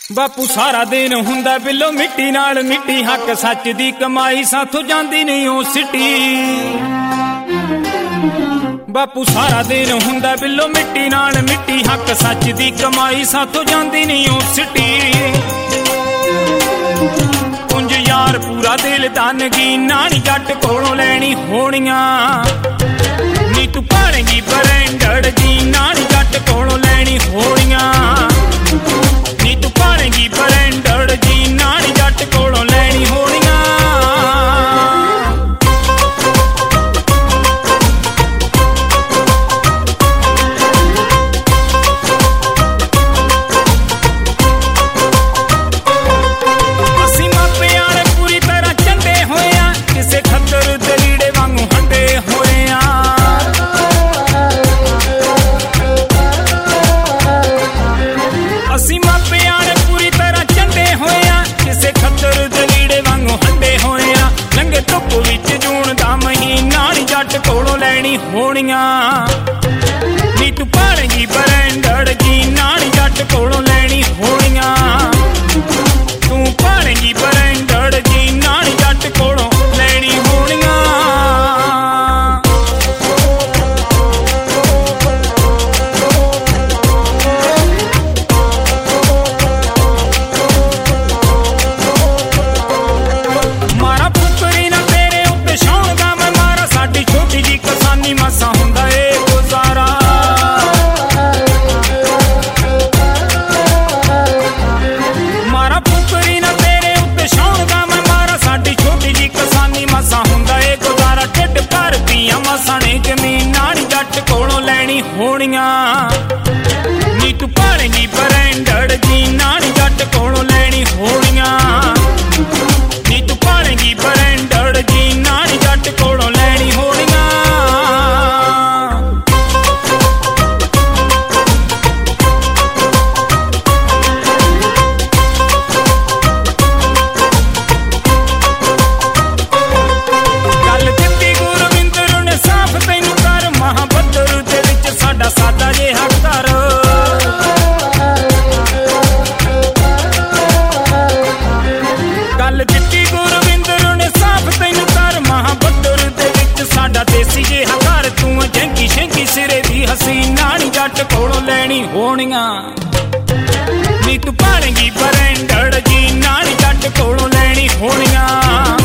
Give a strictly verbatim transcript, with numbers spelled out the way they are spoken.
ਬਾਪੂ ਸਾਰਾ ਦਿਨ ਹੁੰਦਾ ਬਿੱਲੋ ਮਿੱਟੀ ਨਾਲ ਮਿੱਟੀ, ਹੱਕ ਸੱਚ ਦੀ ਕਮਾਈ ਸਾਥੋਂ ਜਾਂਦੀ ਨਹੀਂ ਉਹ ਸਿੱਟੀ। ਬਾਪੂ ਸਾਰਾ ਦਿਨ ਹੁੰਦਾ ਬਿੱਲੋ ਮਿੱਟੀ ਨਾਲ ਮਿੱਟੀ, ਹੱਕ ਸੱਚ ਦੀ ਕਮਾਈ ਸਾਥੋਂ ਜਾਂਦੀ ਨਹੀਂ ਉਹ ਸਿੱਟੀ। ਕੁੰਜ ਯਾਰ ਪੂਰਾ ਦਿਲ ਦਾਨਗੀ, ਨਾਣੀ ਜੱਟ ਕੋਲੋਂ ਲੈਣੀ ਹੋਣੀਆਂ। ਨੀ ਤੂੰ ਪਾਣੇਗੀ ਬਰੈਂਡੜ ਜੀ, ਨਾਣੀ ਜੱਟ ਕੋਲੋਂ ਲੈਣੀ ਹੋਣੀਆਂ। ਨੀ ਤੂੰ ਪਾਣੇਗੀ ਬਰੈਂਡੜ ਜੀ, ਨਾਣੀ ਜੱਟ ਕੋਲੋਂ ਲੈਣੀ ਹੋਣੀਆਂ। ਅਸੀਂ ਮਾਪਿਆਂ ਨੇ ਪੂਰੀ ਤਰ੍ਹਾਂ ਚੰਡੇ ਹੋਏ ਆ, ਕਿਸੇ ਖੱਦਰ ਦਲੀੜੇ ਵਾਂਗੂ ਹੰਡੇ ਹੋਏ ਆ। ਅਸੀਂ ਮਾਪਿਆਂ ਨੇ ਪੂਰੀ ਤਰ੍ਹਾਂ ਚੰਡੇ ਹੋਏ ਆ, ਕਿਸੇ ਖੱਦਰ ਦਲੀੜੇ ਵਾਂਗੂ ਹੰਡੇ ਹੋਏ ਆ। ਲੰਘੇ ਧੁੱਪ ਵਿੱਚ ਜੂਨ ਦਾ ਮਹੀਨਾ, ਨੀ ਜੱਟ ਕੋਲੋਂ ਲੈਣੀ ਹੋਣੀਆਂ। ਨੀ ਤੂੰ ਪਾਣੇਗੀ ਬਰੈਂਡੜ ਜੀ, ਨਾਣੀ ਜੱਟ ਕੋਲੋਂ ਲੈਣੀ ਹੋਣੀਆਂ। ਤੂੰ ਪਾਣੇਗੀ ਬਰੈਂਡੜ ਜੀ, ਨਾਣੀ ਜੱਟ ਕੋਲੋਂ ਲੈਣੀ ਹੋਣੀਆਂ। ਮਾਰਾ ਫੁਕਰੀ ਨਾ ਤੇਰੇ ਉੱਤੇ ਸ਼ੌਣ ਦਾ ਮੈਂ ਮਾਰਾ, ਸਾਡੀ ਛੋਟੀ ਜੀ ਕਿਸਾਨੀ ਮਸਾਂ ਹੁੰਦਾ ਏ ਗੁਜ਼ਾਰਾ। ਮਾਰਾ ਫੁਕਰੀ ਨਾ ਤੇਰੇ ਉੱਤੇ ਸ਼ੌਣ ਦਾ ਮੈਂ ਮਾਰਾ, ਸਾਡੀ ਛੋਟੀ ਜੀ ਕਿਸਾਨੀ ਮਸਾਂ ਹੁੰਦਾ ਏ ਗੁਜ਼ਾਰਾ। ਢਿੱਡ ਭਰਦੀਆਂ ਮਸਾਂ ਨੇ ਜ਼ਮੀਨਾਂ, ਨੀ ਜੱਟ ਕੋਲੋਂ ਲੈਣੀ ਹੋਣੀਆਂ। ਨੀ ਤੂੰ ਪਾਣੇਗੀ ਬਰੈਂਡੜ ਜੀ, ਨਾਣੀ ਜੱਟ ਕੋਲੋਂ ਲੈਣੀ ਹੋਣੀਆਂ। ਨੀ ਤੂੰ ਪਾਣੇਗੀ ਬਰੈਂਡੜ ਜੀ, ਨਾਣੀ ਜੱਟ ਕੋਲੋਂ ਲੈਣੀ ਹੋਣੀਆਂ। ਗੱਲ ਦਿੱਤੀ ਗੁਰਵਿੰਦਰ ਨੇ ਸਾਫ਼ ਤੈਨੂੰ ਕਰ, ਮਹਾਬੱਦਰ ਦੇ ਵਿੱਚ ਸਾਡਾ ਸਾਦਾ ਜਿਹਾ ਘਰ। ਗੱਲ ਦਿੱਤੀ ਗੁਰਵਿੰਦਰ ਨੇ ਸਾਫ਼ ਤੈਨੂੰ ਕਰ, ਮਹਾਬੱਦਰ ਦੇ ਵਿੱਚ ਸਾਡਾ ਦੇਸੀ ਜਿਹਾ ਘਰ। ਤੂੰ ਜੰਗੀ ਸ਼ੰਗੀ ਸਿਰੇ ਦੀ ਹਸੀਨਾ, ਨੀ ਜੱਟ ਕੋਲੋਂ ਲੈਣੀ ਹੋਣੀਆਂ। ਨੀ ਤੂੰ ਪਾਣੇਗੀ ਬਰੈਂਡੜ ਜੀ, ਨਾਣੀ ਜੱਟ ਕੋਲੋਂ ਲੈਣੀ ਹੋਣੀਆਂ।